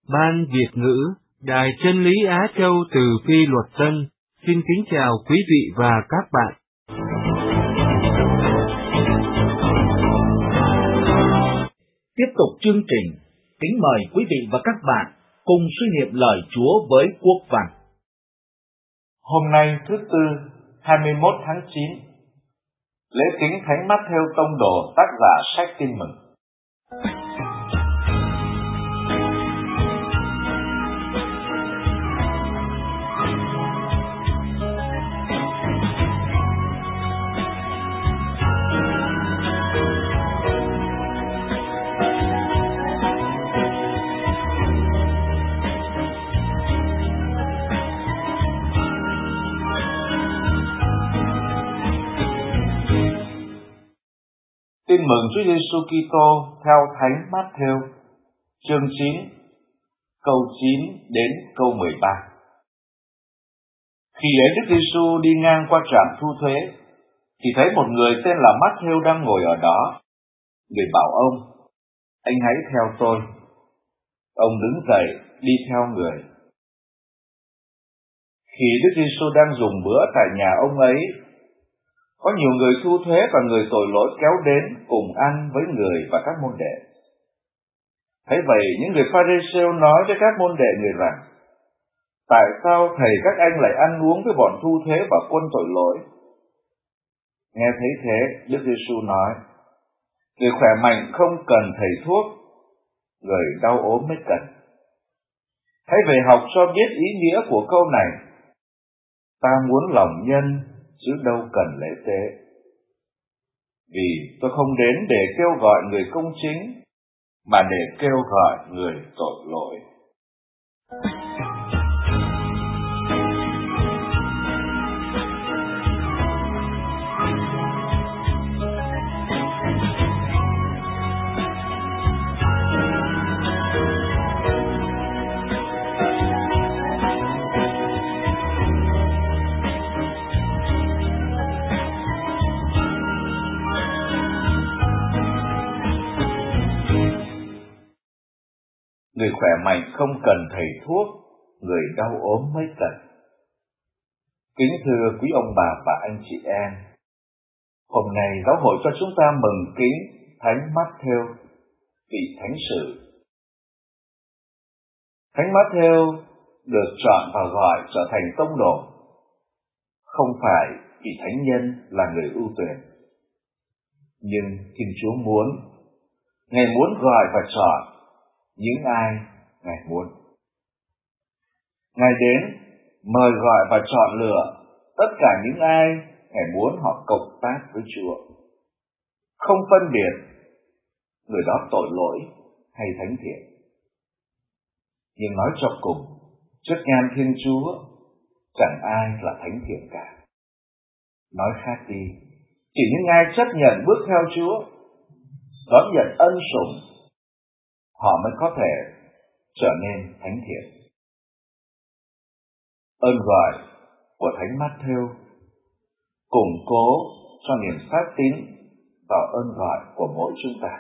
Ban Việt ngữ, Đài Chân lý Á Châu từ Phi Luật Tân, xin kính chào quý vị và các bạn. Tiếp tục chương trình, kính mời quý vị và các bạn cùng suy niệm lời Chúa với Quốc Văn. Hôm nay thứ Tư, 21 tháng 9, lễ kính Thánh Mát-thêu Tông Đồ, tác giả sách Tin Mừng. Tin mừng Chúa Giêsu Kitô theo Thánh Mát-thêu, chương 9, câu 9 đến câu 13. Khi ấy Đức Giêsu đi ngang qua trạm thu thuế, thì thấy một người tên là Mát-thêu đang ngồi ở đó. Người bảo ông: "Anh hãy theo tôi." Ông đứng dậy đi theo người. Khi Đức Giêsu đang dùng bữa tại nhà ông ấy, có nhiều người thu thuế và người tội lỗi kéo đến cùng ăn với người và các môn đệ. Thấy vậy, những người Pha-ri-siêu nói với các môn đệ người rằng: "Tại sao thầy các anh lại ăn uống với bọn thu thuế và quân tội lỗi?" Nghe thấy thế, Đức Giêsu nói: "Người khỏe mạnh không cần thầy thuốc, người đau ốm mới cần. Hãy về học cho biết ý nghĩa của câu này: ta muốn lòng nhân chứ đâu cần lễ tế. Vì tôi không đến để kêu gọi người công chính, mà để kêu gọi người tội lỗi." Người khỏe mạnh không cần thầy thuốc, người đau ốm mới cần. Kính thưa quý ông bà và anh chị em, hôm nay giáo hội cho chúng ta mừng kính Thánh Mát-thêu, vị thánh sử. Thánh Mát-thêu được chọn và gọi trở thành tông đồ, không phải vì thánh nhân là người ưu tuyển, nhưng Thiên Chúa muốn, Ngài muốn gọi và chọn những ai Ngài muốn. Ngài đến mời gọi và chọn lựa tất cả những ai Ngài muốn họ cộng tác với Chúa, không phân biệt người đó tội lỗi hay thánh thiện. Nhưng nói cho cùng, trước nhan Thiên Chúa chẳng ai là thánh thiện cả. Nói khác đi, chỉ những ai chấp nhận bước theo Chúa, đón nhận ân sủng, họ mới có thể trở nên thánh thiện. Ơn gọi của Thánh Mát-thêu củng cố cho niềm xác tín vào ơn gọi của mỗi chúng ta.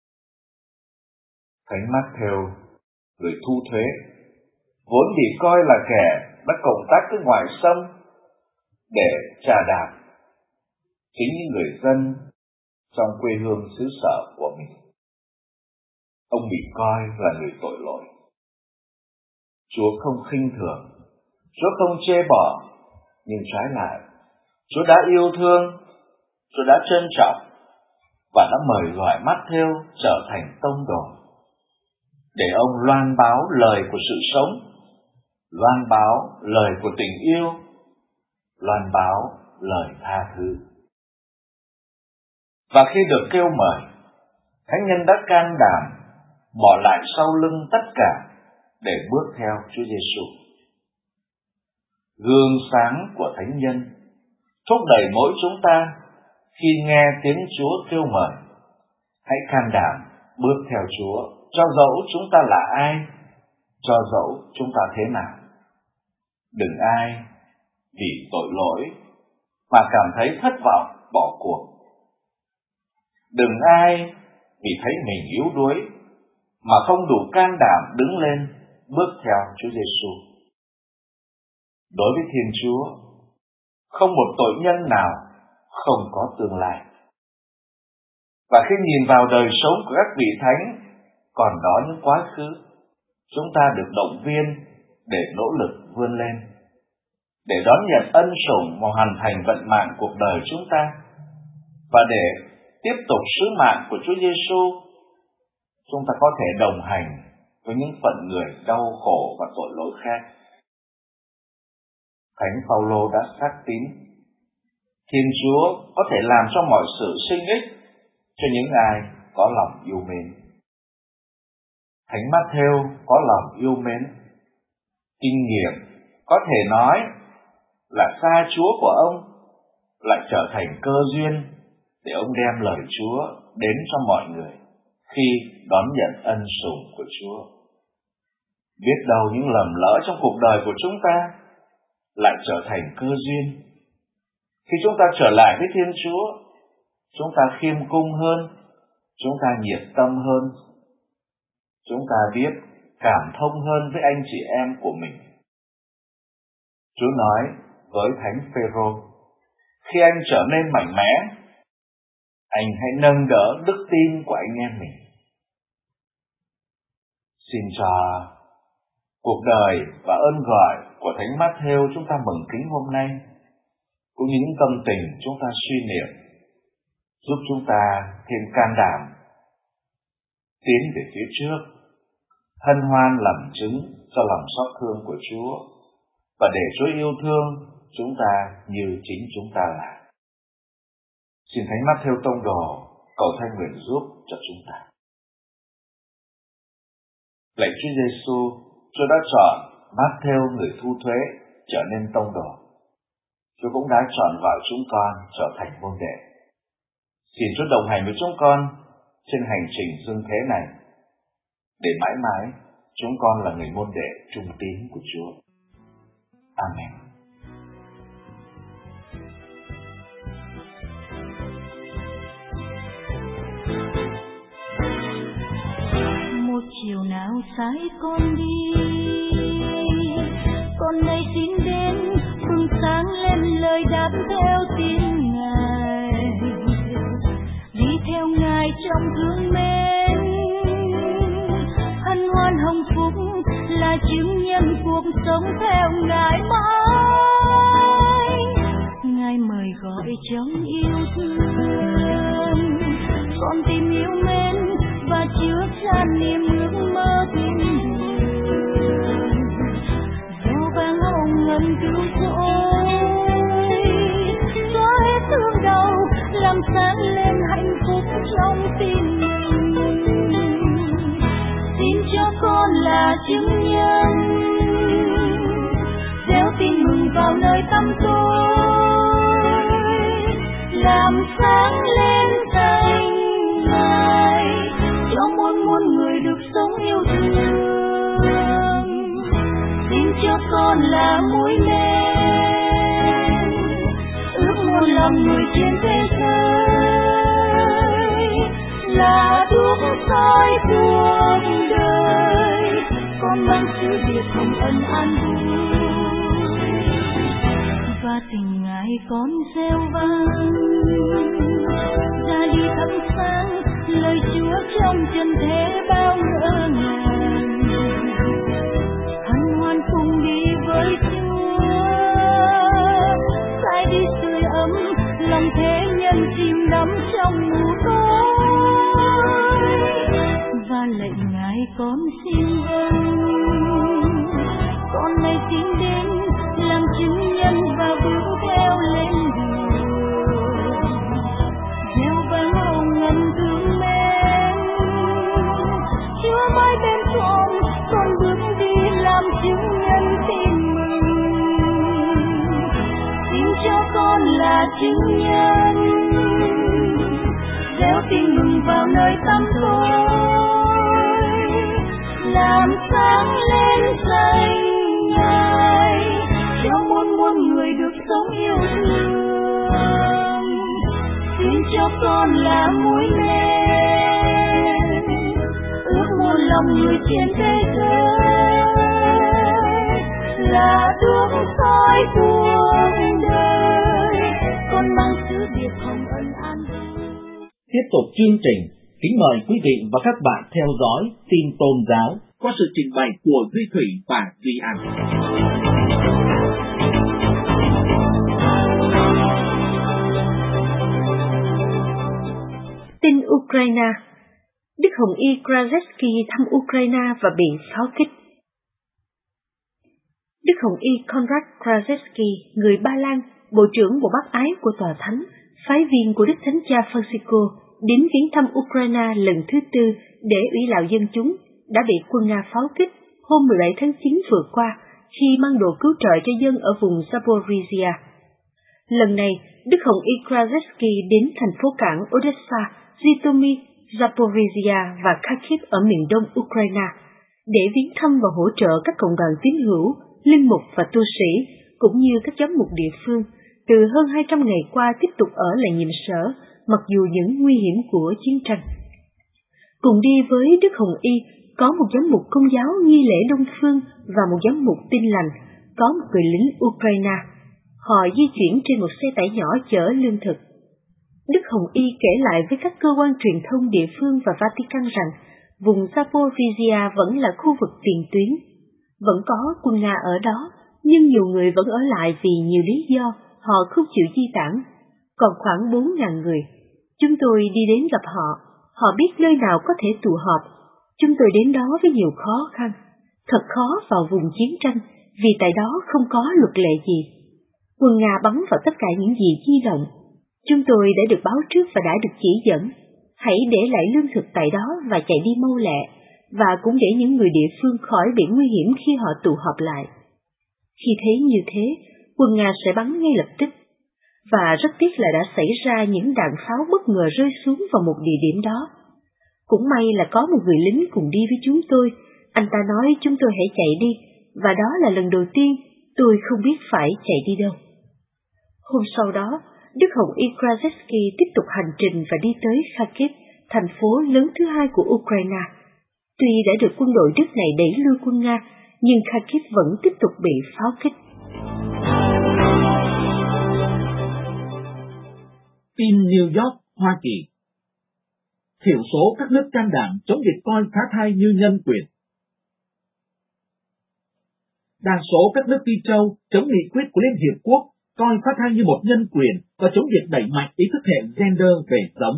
Thánh Mát-thêu, người thu thuế, vốn bị coi là kẻ đã cộng tác với ngoài sông để trà đạp chính những người dân trong quê hương xứ sở của mình. Ông bị coi là người tội lỗi. Chúa không khinh thường, Chúa không chê bỏ, nhưng trái lại, Chúa đã yêu thương, Chúa đã trân trọng và đã mời gọi Mát-thêu trở thành tông đồ, để ông loan báo lời của sự sống, loan báo lời của tình yêu, loan báo lời tha thứ. Và khi được kêu mời, thánh nhân đã can đảm bỏ lại sau lưng tất cả để bước theo Chúa Giêsu. Gương sáng của thánh nhân thúc đẩy mỗi chúng ta khi nghe tiếng Chúa kêu mời. Hãy can đảm bước theo Chúa, cho dẫu chúng ta là ai, cho dẫu chúng ta thế nào. Đừng ai vì tội lỗi mà cảm thấy thất vọng bỏ cuộc. Đừng ai vì thấy mình yếu đuối mà không đủ can đảm đứng lên bước theo Chúa Giêsu. Đối với Thiên Chúa, không một tội nhân nào không có tương lai. Và khi nhìn vào đời sống của các vị thánh còn đó những quá khứ, chúng ta được động viên để nỗ lực vươn lên, để đón nhận ân sủng và hoàn thành vận mạng cuộc đời chúng ta, và để tiếp tục sứ mạng của Chúa Giêsu. Chúng ta có thể đồng hành với những phận người đau khổ và tội lỗi khác. Thánh Phaolô đã xác tín Thiên Chúa có thể làm cho mọi sự sinh ích cho những ai có lòng yêu mến. Thánh Mát-thêu có lòng yêu mến, kinh nghiệm có thể nói là xa Chúa của ông lại trở thành cơ duyên để ông đem lời Chúa đến cho mọi người khi đón nhận ân sủng của Chúa. Biết đâu những lầm lỡ trong cuộc đời của chúng ta lại trở thành cơ duyên. Khi chúng ta trở lại với Thiên Chúa, chúng ta khiêm cung hơn, chúng ta nhiệt tâm hơn, chúng ta biết cảm thông hơn với anh chị em của mình. Chúa nói với Thánh Phêrô, khi anh trở nên mạnh mẽ, anh hãy nâng đỡ đức tin của anh em mình. Xin cho cuộc đời và ơn gọi của Thánh Mát-thêu chúng ta mừng kính hôm nay, cũng như những tâm tình chúng ta suy niệm, giúp chúng ta thêm can đảm tiến về phía trước, hân hoan làm chứng cho lòng xót thương của Chúa, và để Chúa yêu thương chúng ta như chính chúng ta là. Xin Thánh Mát-thêu Tông Đồ cầu thanh nguyện giúp cho chúng ta. Lạy Chúa Giêsu, Chúa đã chọn Mát-thêu người thu thuế trở nên tông đồ. Chúa cũng đã chọn gọi chúng con trở thành môn đệ. Xin Chúa đồng hành với chúng con trên hành trình dương thế này, để mãi mãi chúng con là người môn đệ trung tín của Chúa. Amen. Một chiều nào sai con đi, con nay xin đến bừng sáng lên lời đáp theo tiếng Ngài, đi theo Ngài trong thương mến, hân hoan hồng phúc là chứng nhân cuộc sống theo Ngài mãi. Ngài mời gọi trong yêu thương, con tìm yêu mến và chứa chan niềm ước mơ thiên đường. Gieo vang hồng ngân cứu rỗi, xóa hết thương đau, làm sáng lên hạnh phúc trong tim mình. Xin cho con là chứng nhân, gieo tin mừng vào nơi tăm tối, làm sáng lên danh Ngài, cho muôn muôn người được sống yêu thương. Xin cho con là mũi tên, ước muôn lòng người trên thế giới, là đuốc soi cuộc đời, con mang sứ điệp hồng ân an vui. Và tình Ngài con reo vang, ra đi thắp sáng lời Chúa trong trần thế bao ngỡ ngàng. Hân hoan cùng đi với Chúa, sai đi sưởi ấm lòng thế nhân chìm đắm trong mù tối. Và lạy Ngài con xin vâng, con nay xin đến làm chứng nhân và bước theo lên đường. Gieo vang hồng ngân thương mến, Chúa mãi bên trọn, con bước đi làm chứng nhân tin mừng. Xin cho con là chứng nhân, gieo tin mừng vào nơi tăm tối, làm sáng lên danh Ngài, cho muôn muôn người được sống yêu thương. Xin cho con là mũi tên, ước muôn lòng người trên thế giới, tục chương trình, kính mời quý vị và các bạn theo dõi tin tôn giáo qua sự trình bày của Duy Thủy và Duy An. Tin Ukraine. Đức Hồng Y Krajewski thăm Ukraine và bị pháo kích. Đức Hồng Y Konrad Krajewski, người Ba Lan, Bộ trưởng Bộ Bác Ái của Tòa Thánh, phái viên của Đức Thánh Cha Francisco, đến viếng thăm Ukraine lần thứ tư để ủy lạo dân chúng, đã bị quân Nga pháo kích hôm 17 tháng 9 vừa qua khi mang đồ cứu trợ cho dân ở vùng Zaporizhia. Lần này, Đức Hồng Y Krajewski đến thành phố cảng Odessa, Zhytomyr, Zaporizhia và Kharkiv ở miền đông Ukraine để viếng thăm và hỗ trợ các cộng đoàn tín hữu, linh mục và tu sĩ, cũng như các giám mục địa phương, từ hơn 200 ngày qua tiếp tục ở lại nhiệm sở, mặc dù những nguy hiểm của chiến tranh. Cùng đi với Đức Hồng Y có một giám mục Công giáo nghi lễ Đông phương và một giám mục Tin lành, có một người lính Ukraine. Họ di chuyển trên một xe tải nhỏ chở lương thực. Đức Hồng Y kể lại với các cơ quan truyền thông địa phương và Vatican rằng vùng Zaporizhia vẫn là khu vực tiền tuyến. Vẫn có quân Nga ở đó, nhưng nhiều người vẫn ở lại vì nhiều lý do, họ không chịu di tản. Còn khoảng 4.000 người. Chúng tôi đi đến gặp họ, họ biết nơi nào có thể tụ họp. Chúng tôi đến đó với nhiều khó khăn. Thật khó vào vùng chiến tranh, vì tại đó không có luật lệ gì. Quân Nga bắn vào tất cả những gì di động. Chúng tôi đã được báo trước và đã được chỉ dẫn. Hãy để lại lương thực tại đó và chạy đi mau lẹ, và cũng để những người địa phương khỏi bị nguy hiểm khi họ tụ họp lại. Khi thấy như thế, quân Nga sẽ bắn ngay lập tức. Và rất tiếc là đã xảy ra những đạn pháo bất ngờ rơi xuống vào một địa điểm đó. Cũng may là có một người lính cùng đi với chúng tôi. Anh ta nói chúng tôi hãy chạy đi, và đó là lần đầu tiên tôi không biết phải chạy đi đâu. Hôm sau đó, Đức Hồng Y Krajewski tiếp tục hành trình và đi tới Kharkiv, thành phố lớn thứ hai của Ukraine. Tuy đã được quân đội Đức này đẩy lui quân Nga, nhưng Kharkiv vẫn tiếp tục bị pháo kích. Tin New York, Hoa Kỳ. Thiểu số các nước can đảm chống việc coi phá thai như nhân quyền. Đa số các nước Phi Châu chống nghị quyết của Liên Hiệp Quốc coi phá thai như một nhân quyền và chống việc đẩy mạnh ý thức hệ gender về giống.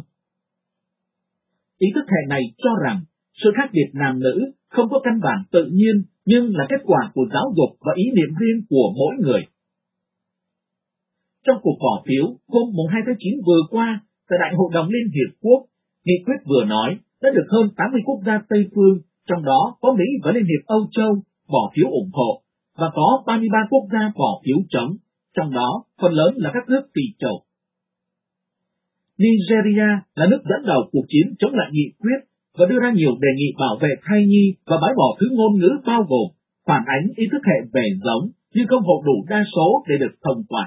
Ý thức hệ này cho rằng sự khác biệt nam nữ không có căn bản tự nhiên nhưng là kết quả của giáo dục và ý niệm riêng của mỗi người. Trong cuộc bỏ phiếu hôm 2 tháng 9 vừa qua tại Đại hội đồng Liên Hiệp Quốc, nghị quyết vừa nói đã được hơn 80 quốc gia Tây phương, trong đó có Mỹ và Liên hiệp Âu Châu, bỏ phiếu ủng hộ, và có 33 quốc gia bỏ phiếu chống, trong đó phần lớn là các nước Phi Châu. Nigeria là nước dẫn đầu cuộc chiến chống lại nghị quyết và đưa ra nhiều đề nghị bảo vệ thai nhi và bãi bỏ thứ ngôn ngữ bao gồm phản ánh ý thức hệ về giống nhưng không hộ đủ đa số để được thông qua.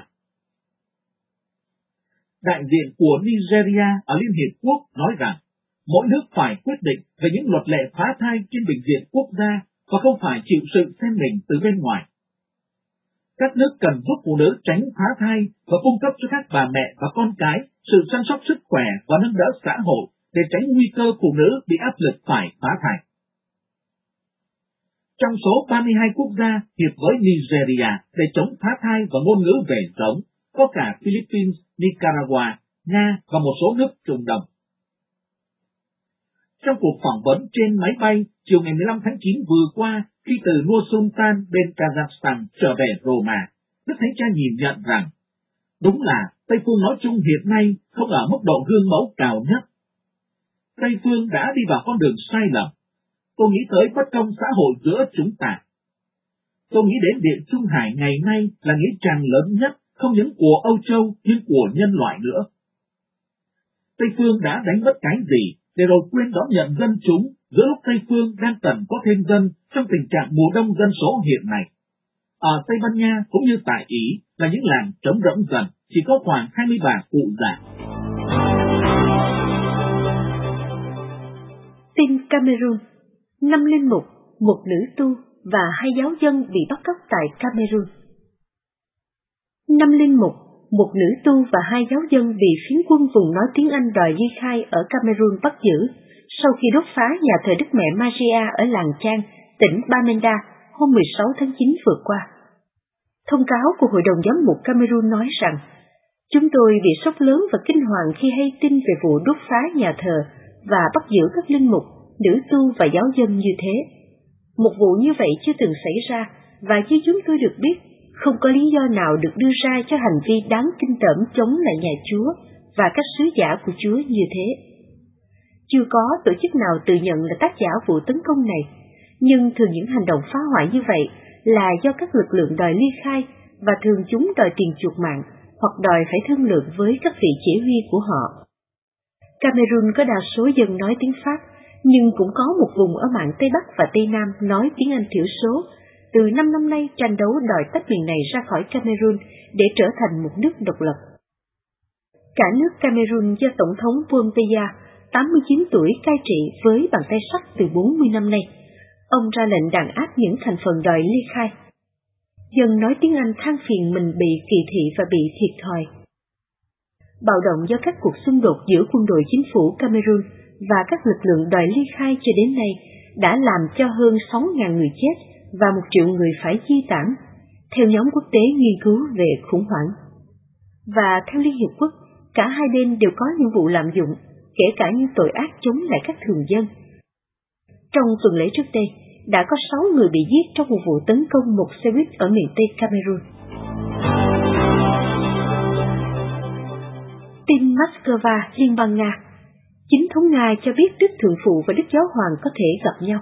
Đại diện của Nigeria ở Liên Hiệp Quốc nói rằng mỗi nước phải quyết định về những luật lệ phá thai trên bình diện quốc gia và không phải chịu sự xem mình từ bên ngoài. Các nước cần giúp phụ nữ tránh phá thai và cung cấp cho các bà mẹ và con cái sự chăm sóc sức khỏe và nâng đỡ xã hội để tránh nguy cơ phụ nữ bị áp lực phải phá thai. Trong số 32 quốc gia hiệp với Nigeria để chống phá thai và ngôn ngữ về giống, có cả Philippines, Nicaragua, Nga và một số nước Trung Đông. Trong cuộc phỏng vấn trên máy bay chiều ngày 15 tháng 9 vừa qua, khi từ Nur Sultan bên Kazakhstan trở về Roma, Đức Thánh Cha nhìn nhận rằng, đúng là Tây Phương nói chung hiện nay không ở mức độ gương mẫu cao nhất. Tây Phương đã đi vào con đường sai lầm. Tôi nghĩ tới bất công xã hội giữa chúng ta. Tôi nghĩ đến Điện Trung Hải ngày nay là nghĩa trang lớn nhất, không những của Âu Châu nhưng của nhân loại nữa. Tây Phương đã đánh mất cái gì để rồi quên đón nhận dân chúng giữa lúc Tây Phương đang cần có thêm dân trong tình trạng mùa đông dân số hiện nay. Ở Tây Ban Nha cũng như tại Ý là những làng trống rỗng dần, chỉ có khoảng 20 bà cụ già. Tin Cameroon. 5 linh mục, 1 nữ tu và 2 giáo dân bị bắt cóc tại Cameroon. 5 linh mục, một nữ tu và 2 giáo dân bị phiến quân vùng nói tiếng Anh đòi ly khai ở Cameroon bắt giữ sau khi đốt phá nhà thờ Đức Mẹ Maria ở làng Chang, tỉnh Bamenda hôm 16 tháng 9 vừa qua. Thông cáo của Hội đồng Giám mục Cameroon nói rằng, chúng tôi bị sốc lớn và kinh hoàng khi hay tin về vụ đốt phá nhà thờ và bắt giữ các linh mục, nữ tu và giáo dân như thế. Một vụ như vậy chưa từng xảy ra, và như chúng tôi được biết, không có lý do nào được đưa ra cho hành vi đáng kinh tởm chống lại nhà Chúa và các sứ giả của Chúa như thế. Chưa có tổ chức nào tự nhận là tác giả vụ tấn công này, nhưng thường những hành động phá hoại như vậy là do các lực lượng đòi ly khai và thường chúng đòi tiền chuộc mạng hoặc đòi phải thương lượng với các vị chỉ huy của họ. Cameroon có đa số dân nói tiếng Pháp, nhưng cũng có một vùng ở mạn Tây Bắc và Tây Nam nói tiếng Anh thiểu số. Từ 5 năm nay tranh đấu đòi tách miền này ra khỏi Cameroon để trở thành một nước độc lập. Cả nước Cameroon do Tổng thống Paul Biya, 89 tuổi cai trị với bàn tay sắt từ 40 năm nay. Ông ra lệnh đàn áp những thành phần đòi ly khai. Dân nói tiếng Anh than phiền mình bị kỳ thị và bị thiệt thòi. Bạo động do các cuộc xung đột giữa quân đội chính phủ Cameroon và các lực lượng đòi ly khai cho đến nay đã làm cho hơn 6.000 người chết và 1 triệu người phải di tản, theo nhóm quốc tế nghiên cứu về khủng hoảng. Và theo Liên Hiệp Quốc, cả hai bên đều có những vụ lạm dụng, kể cả những tội ác chống lại các thường dân. Trong tuần lễ trước đây, đã có 6 người bị giết trong một vụ tấn công một xe buýt ở miền Tây Cameroon. Tin Moscow, Liên bang Nga. Chính thống Nga cho biết Đức Thượng Phụ và Đức Giáo Hoàng có thể gặp nhau.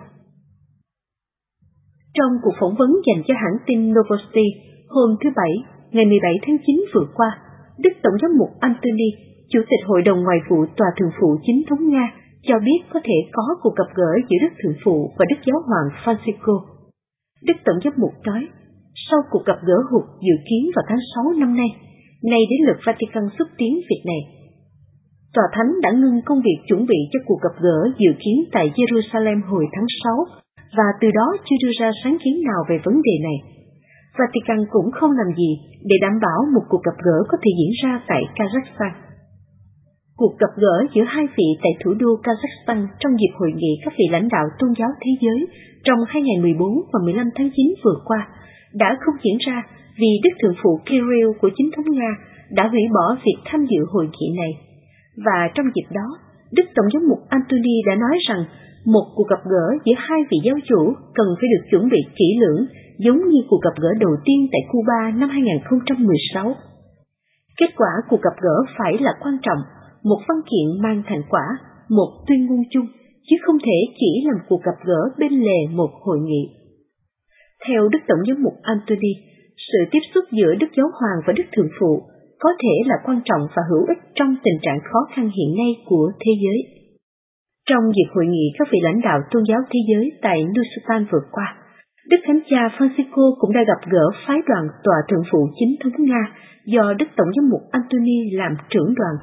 Trong cuộc phỏng vấn dành cho hãng tin Novosti hôm thứ Bảy, ngày 17 tháng 9 vừa qua, Đức Tổng giám mục Antony, Chủ tịch Hội đồng Ngoại vụ Tòa Thượng phụ Chính thống Nga, cho biết có thể có cuộc gặp gỡ giữa Đức Thượng Phụ và Đức Giáo Hoàng Francisco. Đức Tổng giám mục nói, sau cuộc gặp gỡ hụt dự kiến vào tháng 6 năm nay, nay đến lượt Vatican xúc tiến việc này. Tòa Thánh đã ngưng công việc chuẩn bị cho cuộc gặp gỡ dự kiến tại Jerusalem hồi tháng 6, và từ đó chưa đưa ra sáng kiến nào về vấn đề này. Vatican cũng không làm gì để đảm bảo một cuộc gặp gỡ có thể diễn ra tại Kazakhstan. Cuộc gặp gỡ giữa hai vị tại thủ đô Kazakhstan trong dịp hội nghị các vị lãnh đạo tôn giáo thế giới trong hai ngày 14 và 15 tháng 9 vừa qua đã không diễn ra vì Đức Thượng phụ Kirill của Chính thống Nga đã hủy bỏ việc tham dự hội nghị này. Và trong dịp đó, Đức Tổng giám mục Antony đã nói rằng một cuộc gặp gỡ giữa hai vị giáo chủ cần phải được chuẩn bị kỹ lưỡng, giống như cuộc gặp gỡ đầu tiên tại Cuba năm 2016. Kết quả cuộc gặp gỡ phải là quan trọng, một văn kiện mang thành quả, một tuyên ngôn chung, chứ không thể chỉ là một cuộc gặp gỡ bên lề một hội nghị. Theo Đức Tổng giám mục Antony, sự tiếp xúc giữa Đức Giáo Hoàng và Đức Thượng Phụ có thể là quan trọng và hữu ích trong tình trạng khó khăn hiện nay của thế giới. Trong dịp hội nghị các vị lãnh đạo tôn giáo thế giới tại Nusultan vừa qua, Đức Thánh Cha Francisco cũng đã gặp gỡ phái đoàn Tòa Thượng phụ Chính thống Nga do Đức Tổng giám mục Antony làm trưởng đoàn.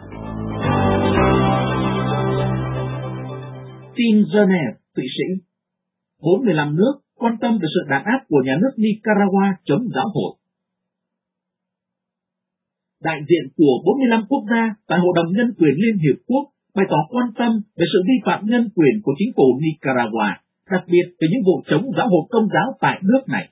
Tin Geneva, Thụy Sĩ. 45 nước quan tâm về sự đàn áp của nhà nước Nicaragua chống giáo hội. Đại diện của 45 quốc gia tại Hội đồng Nhân quyền Liên Hiệp Quốc bày tỏ quan tâm về sự vi phạm nhân quyền của chính phủ Nicaragua, đặc biệt về những vụ chống giáo hội Công giáo tại nước này.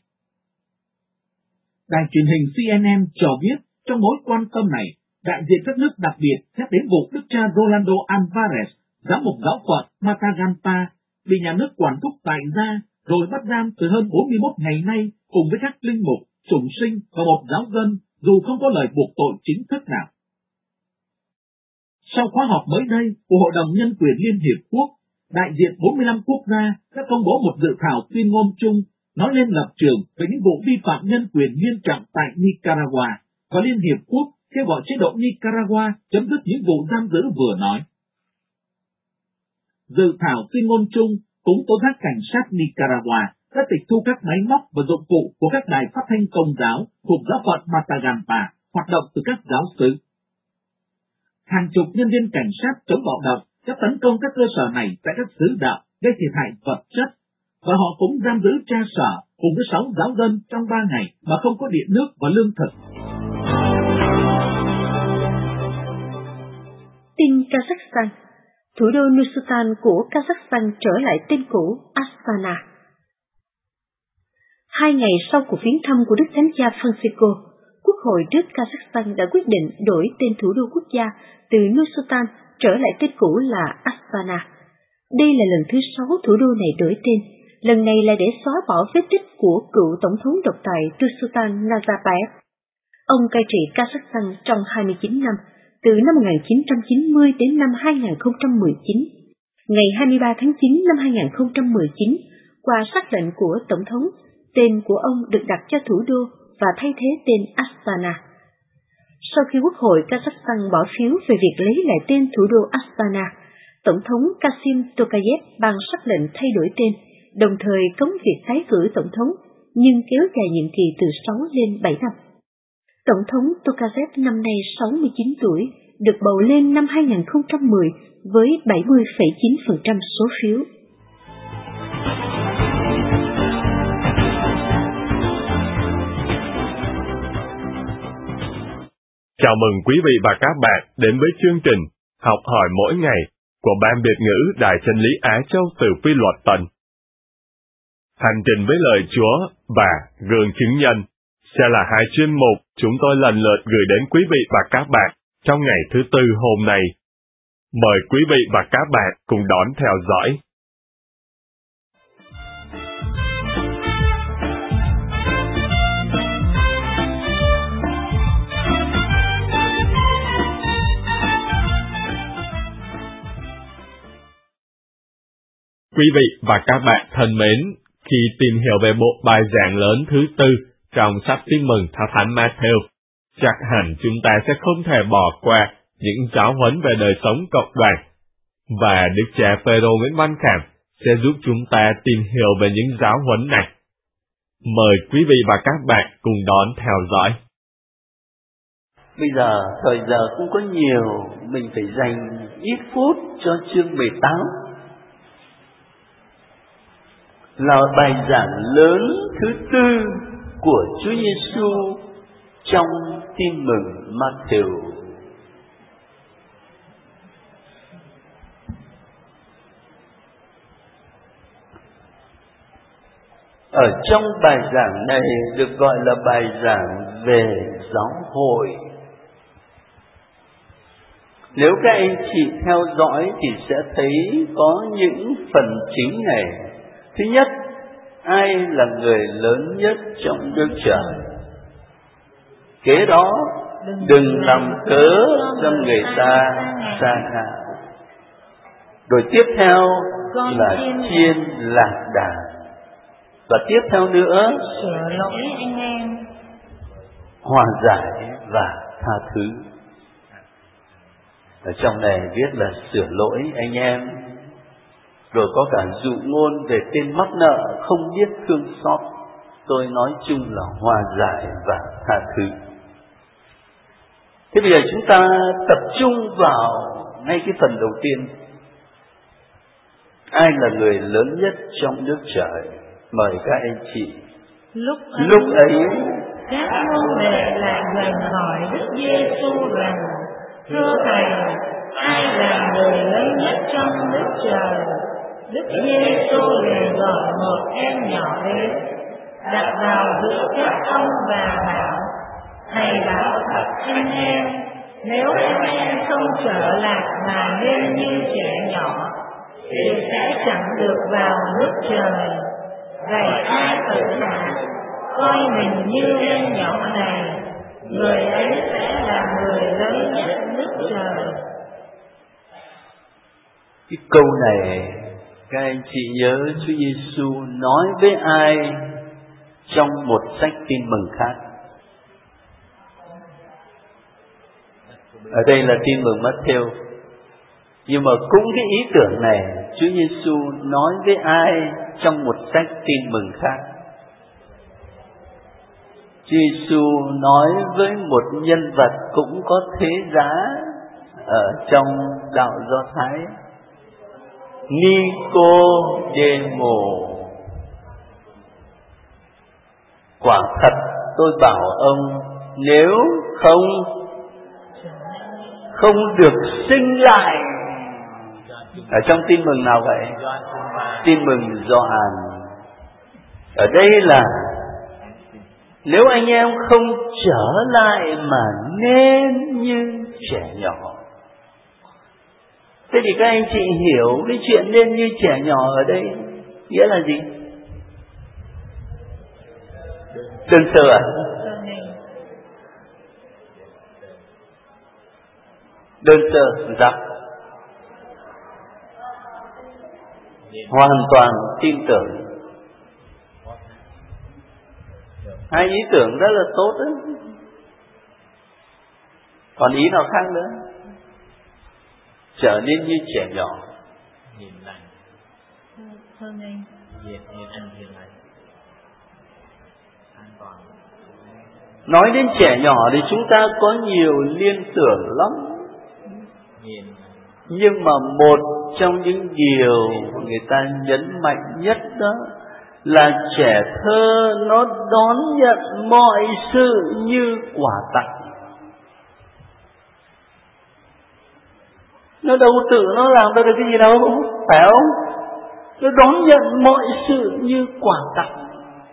Đài truyền hình CNN cho biết trong mối quan tâm này, đại diện các nước đặc biệt nhắc đến vụ đức cha Rolando Alvarez, giám mục giáo phận Matagalpa, bị nhà nước quản thúc tại gia rồi bắt giam từ hơn 41 ngày nay cùng với các linh mục, sủng sinh và một giáo dân dù không có lời buộc tội chính thức nào. Sau khóa họp mới đây của Hội đồng Nhân quyền Liên Hiệp Quốc, đại diện 45 quốc gia đã công bố một dự thảo tuyên ngôn chung nói lên lập trường về những vụ vi phạm nhân quyền nghiêm trọng tại Nicaragua, và Liên Hiệp Quốc kêu gọi chế độ Nicaragua chấm dứt những vụ giam giữ vừa nói. Dự thảo tuyên ngôn chung cũng tố giác cảnh sát Nicaragua đã tịch thu các máy móc và dụng cụ của các đài phát thanh Công giáo thuộc giáo phận Matagalpa hoạt động từ các giáo xứ. Hàng chục nhân viên cảnh sát chống bạo động đã tấn công các cơ sở này tại các xứ đạo, gây thiệt hại vật chất, và họ cũng giam giữ cha sở cùng với 6 giáo dân trong 3 ngày mà không có điện nước và lương thực. tin Kazakhstan, thủ đô Nur-Sultan của Kazakhstan trở lại tên cũ Astana. 2 ngày sau cuộc viếng thăm của Đức Thánh Cha Francisco, Quốc hội nước Kazakhstan đã quyết định đổi tên thủ đô quốc gia từ Nur-Sultan trở lại tên cũ là Astana. Đây là lần thứ 6 thủ đô này đổi tên, lần này là để xóa bỏ vết tích của cựu tổng thống độc tài Nursultan Nazarbayev. Ông cai trị Kazakhstan trong 29 năm, từ năm 1990 đến năm 2019. Ngày 23 tháng 9 năm 2019, qua sắc lệnh của Tổng thống, tên của ông được đặt cho thủ đô và thay thế tên Astana. Sau khi Quốc hội Kazakhstan bỏ phiếu về việc lấy lại tên thủ đô Astana, Tổng thống Kasim Tokayev ban sắc lệnh thay đổi tên, đồng thời cấm việc tái cử Tổng thống, nhưng kéo dài nhiệm kỳ từ 6 lên 7 năm. Tổng thống Tokayev năm nay 69 tuổi, được bầu lên năm 2010 với 70,9% số phiếu. Chào mừng quý vị và các bạn đến với chương trình Học hỏi mỗi ngày của Ban Việt ngữ Đài Chân lý Á Châu từ Quy Luật Tân. Hành trình với lời Chúa và gương chứng nhân sẽ là hai chuyên mục chúng tôi lần lượt gửi đến quý vị và các bạn trong ngày thứ Tư hôm nay. Mời quý vị và các bạn cùng đón theo dõi. Quý vị và các bạn thân mến, khi tìm hiểu về bộ bài giảng lớn thứ Tư trong sách Tin mừng theo Thánh Matthew, chắc hẳn chúng ta sẽ không thể bỏ qua những giáo huấn về đời sống cộng đoàn, và Đức cha Phêrô Nguyễn Văn Khảm sẽ giúp chúng ta tìm hiểu về những giáo huấn này. Mời quý vị và các bạn cùng đón theo dõi. Bây giờ thời giờ không có nhiều, mình phải dành ít phút cho chương 18. Là bài giảng lớn thứ Tư của Chúa Giêsu trong Tin mừng Matthew. Ở trong bài giảng này được gọi là bài giảng về giáo hội. Nếu các anh chị theo dõi thì sẽ thấy có những phần chính này. Thứ nhất, ai là người lớn nhất trong Đức Trời? Kế đó, đừng làm cớ cho người ta sa ngã. Rồi tiếp theo là chiên lạc đàn. Và tiếp theo nữa, sửa lỗi anh em, hòa giải và tha thứ. Ở trong này viết là sửa lỗi anh em. Rồi có cả dụ ngôn về tên mắc nợ không biết thương xót. Tôi nói chung là hòa giải và tha thứ. Thế bây giờ chúng ta tập trung vào ngay cái phần đầu tiên. Ai là người lớn nhất trong Đức Trời? Mời các anh chị. Lúc ấy các môn đệ lại gần hỏi Đức Giêsu rằng: Thưa Thầy, ai là người lớn nhất trong Đức Trời? Đức Giêsu liền gọi một em nhỏ đến, đặt vào giữa các ông và bảo: Thầy bảo thật anh em, nếu anh em không trở lạc mà nên như trẻ nhỏ, thì sẽ chẳng được vào nước trời. Vậy ai tự hạ coi mình như em nhỏ này, người ấy sẽ là người lớn nhất nước trời. Cái câu này các anh chị nhớ Chúa Giêsu nói với ai trong một sách Tin mừng khác? Ở đây là Tin mừng Matthew. Nhưng mà cũng cái ý tưởng này Chúa Giêsu nói với ai trong một sách Tin mừng khác? Chúa Giêsu nói với một nhân vật cũng có thế giá ở trong đạo Do Thái, Ni-cô-đê-mồ. Quả thật tôi bảo ông, nếu không được sinh lại. Ở trong tin mừng nào vậy? Tin mừng Gioan. Ở đây là nếu anh em không trở lại mà nên như trẻ nhỏ. Thế thì các anh chị hiểu cái chuyện nên như trẻ nhỏ ở đây nghĩa là gì? Đơn sơ à? Đơn sơ dạ. Hoàn toàn tin tưởng. Hai ý tưởng rất là tốt đấy. Còn ý nào khác nữa? Trở nên như trẻ nhỏ. Hiền lành. Hơn anh. Hiền lành. An toàn. Nói đến trẻ nhỏ thì chúng ta có nhiều liên tưởng lắm. Nhưng mà một trong những điều người ta nhấn mạnh nhất đó là trẻ thơ nó đón nhận mọi sự như quà tặng. Nó đâu tự nó làm ra được cái gì đâu, phải không? Nó đón nhận mọi sự như quà tặng.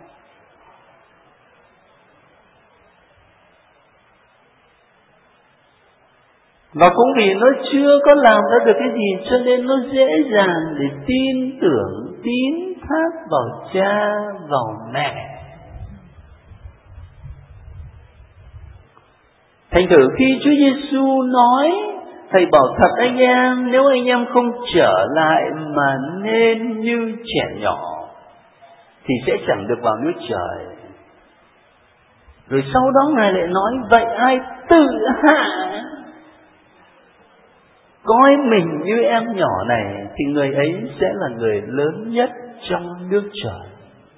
Và cũng vì nó chưa có làm ra được cái gì cho nên nó dễ dàng để tin tưởng, tín thác vào cha, vào mẹ. Thành thử khi Chúa Giêsu nói, Thầy bảo thật anh em, nếu anh em không trở lại mà nên như trẻ nhỏ thì sẽ chẳng được vào nước trời. Rồi sau đó Ngài lại nói, vậy ai tự hạ coi mình như em nhỏ này thì người ấy sẽ là người lớn nhất trong nước trời.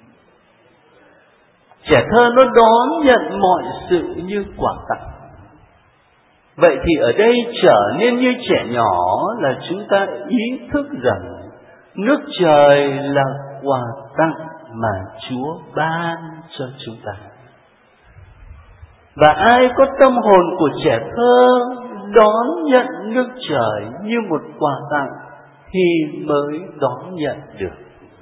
Trẻ thơ nó đón nhận mọi sự như quà tặng. Vậy thì ở đây trở nên như trẻ nhỏ là chúng ta ý thức rằng nước trời là quà tặng mà Chúa ban cho chúng ta. Và ai có tâm hồn của trẻ thơ đón nhận nước trời như một quà tặng thì mới đón nhận được.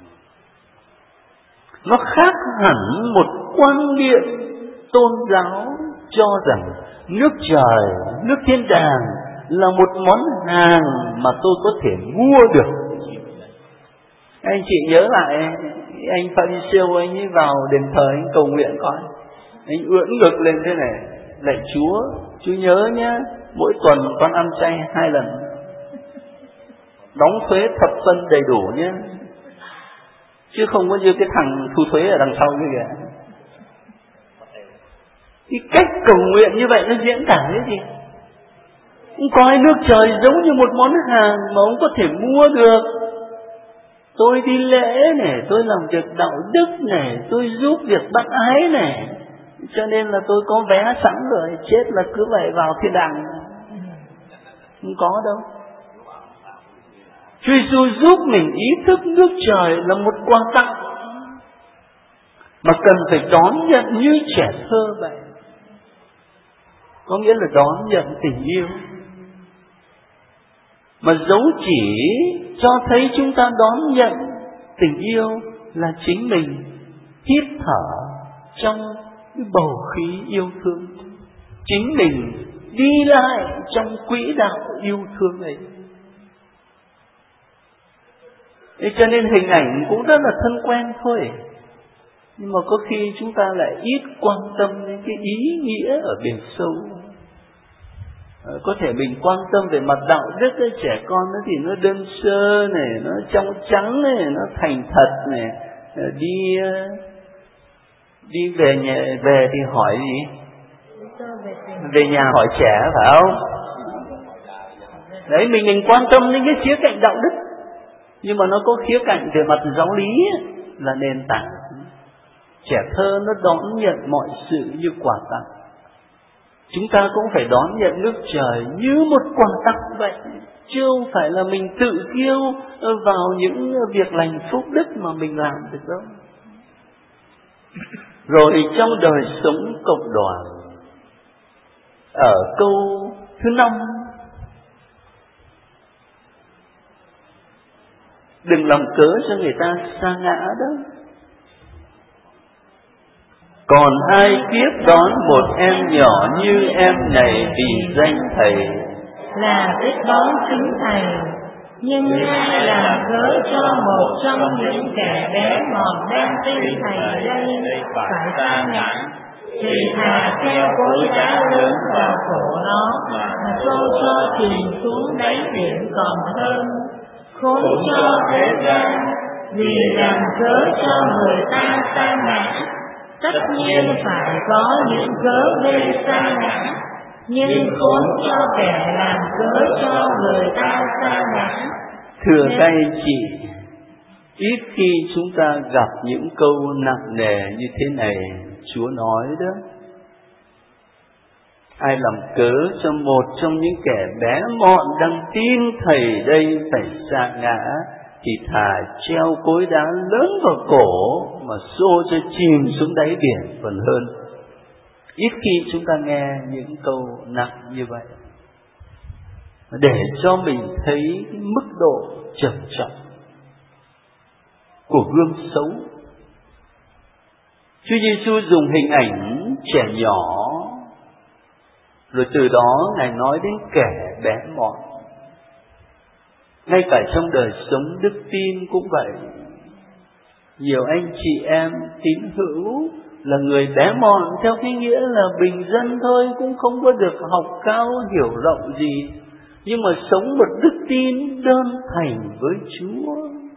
Nó khác hẳn một quan niệm tôn giáo cho rằng nước trời, nước thiên đàng là một món hàng mà tôi có thể mua được. Anh chị nhớ lại anh Pharisêu anh ấy vào đền thờ anh cầu nguyện coi, anh ưỡn ngực lên thế này, lạy Chúa, Chúa nhớ nhé, mỗi tuần con ăn chay 2 lần, đóng thuế thập phân đầy đủ nhé, chứ không có như cái thằng thu thuế ở đằng sau kia kìa. Cái cách cầu nguyện như vậy nó diễn tả cái gì? Ông coi nước trời giống như một món hàng mà ông có thể mua được. Tôi đi lễ này, tôi làm việc đạo đức này, tôi giúp việc bác ái này, cho nên là tôi có vé sẵn rồi, chết là cứ vậy vào thiên đàng. Không có đâu. Chúa Giêsu giúp mình ý thức nước trời là một quà tặng mà cần phải đón nhận như trẻ thơ vậy. Có nghĩa là đón nhận tình yêu. Mà dấu chỉ cho thấy chúng ta đón nhận tình yêu là chính mình hít thở trong cái bầu khí yêu thương, chính mình đi lại trong quỹ đạo yêu thương ấy. Thế cho nên hình ảnh cũng rất là thân quen thôi, nhưng mà có khi chúng ta lại ít quan tâm đến cái ý nghĩa ở bên sâu. Có thể mình quan tâm về mặt đạo đức ấy, trẻ con nó thì nó đơn sơ này, nó trong trắng này, nó thành thật này, đi về nhà, về thì hỏi gì? Về nhà hỏi trẻ phải không? Đấy, mình quan tâm đến cái khía cạnh đạo đức, nhưng mà nó có khía cạnh về mặt giáo lý ấy, là nền tảng. Trẻ thơ nó đón nhận mọi sự như quà tặng. Chúng ta cũng phải đón nhận nước trời như một quà tặng vậy, chứ không phải là mình tự kiêu vào những việc lành phúc đức mà mình làm được đâu. Rồi trong đời sống cộng đoàn, ở câu thứ 5 Đừng làm cớ cho người ta sa ngã đó. Còn ai tiếp đón một em nhỏ như em này vì danh thầy, là biết đón chính thầy. Nhưng ai làm cớ cho một trong những kẻ bé mọn đem tin thầy đây phải sa ngã, thì thà treo cối đá lớn vào cổ nó mà trôi cho chìm xuống đáy biển còn hơn. Khốn cho thế gian vì làm cớ cho người ta sa ngã, tất nhiên phải có những cớ gây sa ngã. Nhưng khốn cho kẻ làm cớ cho người ta sa ngã. Thưa các anh chị, ít khi chúng ta gặp những câu nặng nề như thế này Chúa nói đó. Ai làm cớ cho một trong những kẻ bé mọn đang tin thầy đây phải sa ngã, thì thà treo cối đá lớn vào cổ mà xô cho chìm xuống đáy biển còn hơn. Ít khi chúng ta nghe những câu nặng như vậy, để cho mình thấy cái mức độ trầm trọng của gương xấu. Chúa Giêsu dùng hình ảnh trẻ nhỏ, rồi từ đó Ngài nói đến kẻ bé mọn. Ngay cả trong đời sống đức tin cũng vậy. Nhiều anh chị em tín hữu là người bé mọn theo cái nghĩa là bình dân thôi, cũng không có được học cao hiểu rộng gì, nhưng mà sống một đức tin đơn thành với Chúa.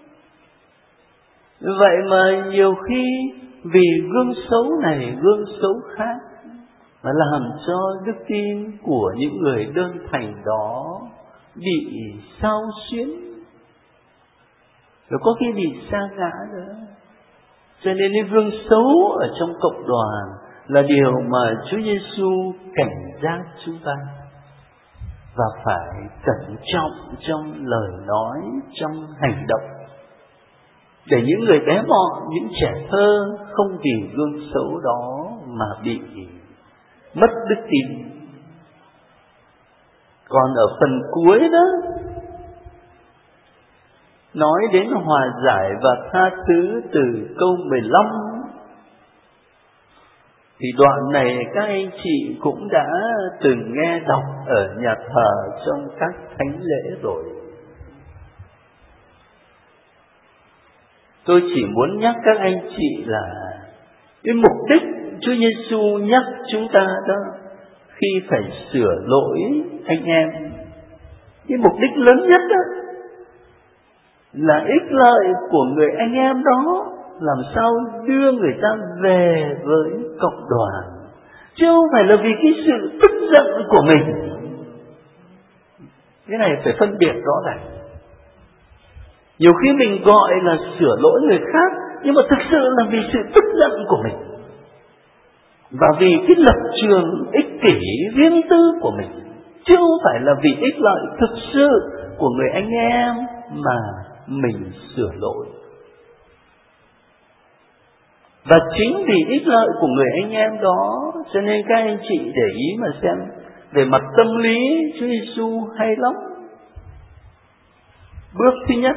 Vậy mà nhiều khi vì gương xấu này gương xấu khác mà làm cho đức tin của những người đơn thành đó bị xao xuyến, rồi có khi bị sa ngã nữa. Cho nên cái gương xấu ở trong cộng đoàn là điều mà Chúa Giêsu cảnh giác chúng ta, và phải cẩn trọng trong lời nói, trong hành động, để những người bé mọn, những trẻ thơ không vì gương xấu đó mà bị mất đức tin. Còn ở phần cuối đó, nói đến hòa giải và tha thứ từ câu 15, thì đoạn này các anh chị cũng đã từng nghe đọc ở nhà thờ trong các thánh lễ rồi. Tôi chỉ muốn nhắc các anh chị là cái mục đích Chúa Giêsu nhắc chúng ta đó, khi phải sửa lỗi anh em, cái mục đích lớn nhất đó là ích lợi của người anh em đó, làm sao đưa người ta về với cộng đoàn, chứ không phải là vì cái sự tức giận của mình. Cái này phải phân biệt rõ ràng. Nhiều khi mình gọi là sửa lỗi người khác, nhưng mà thực sự là vì sự tức giận của mình, và vì cái lập trường ích kỷ riêng tư của mình, chứ không phải là vì ích lợi thực sự của người anh em mà mình sửa lỗi. Và chính vì ích lợi của người anh em đó, cho nên các anh chị để ý mà xem, về mặt tâm lý Chúa Giêsu hay lắm. Bước thứ nhất,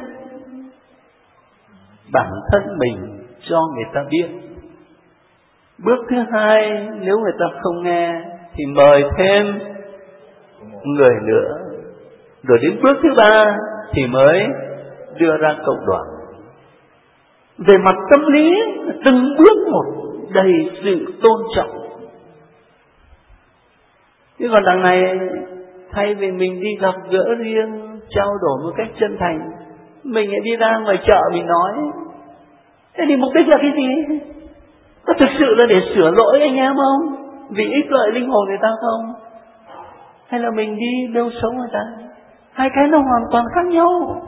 bản thân mình cho người ta biết. Bước thứ hai, nếu người ta không nghe thì mời thêm người nữa. Rồi đến bước thứ ba thì mới đưa ra cộng đoàn. Về mặt tâm lý, từng bước một đầy sự tôn trọng. Chứ còn đằng này, thay vì mình đi gặp gỡ riêng, trao đổi một cách chân thành, mình lại đi ra ngoài chợ mình nói. Thế thì mục đích là cái gì? Có thực sự là để sửa lỗi anh em không? Vì ích lợi linh hồn người ta không? Hay là mình đi bêu xấu người ta? Hai cái nó hoàn toàn khác nhau.